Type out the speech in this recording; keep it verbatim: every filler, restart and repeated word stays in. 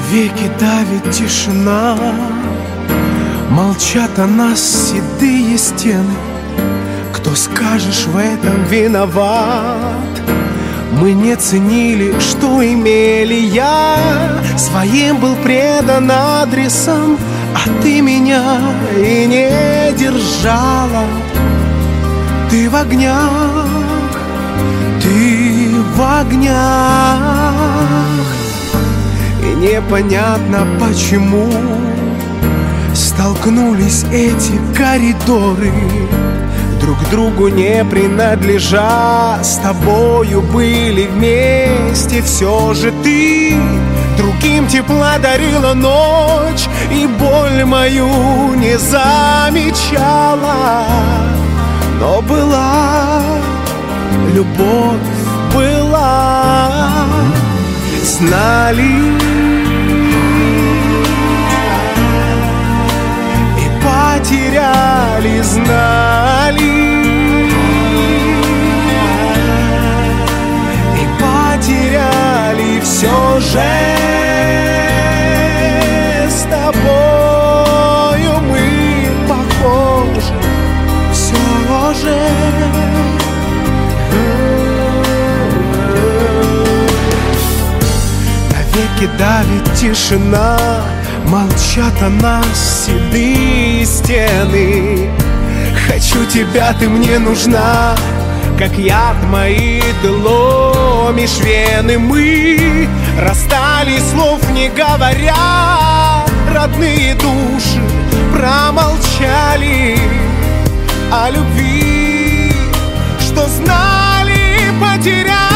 Навеки давит тишина, молчат о нас седые стены. Кто, скажешь, в этом виноват? Мы не ценили, что имели. Я своим был предан адресом, а ты меня и не держала. Ты в огнях, ты в огнях, и непонятно почему столкнулись эти коридоры, друг другу не принадлежа. С тобою были вместе, все же ты другим тепла дарила ночь, и боль мою не замечала. Но была любовь, была, знали и потеряли, знали и потеряли. Все же с тобою мы похожи, все же. Навеки давит тишина, молчат о нас седые стены. Хочу тебя, ты мне нужна, как яд мои ты ломишь вены. Мы расстались, слов не говоря, родные души промолчали о любви, что знали, потеряли.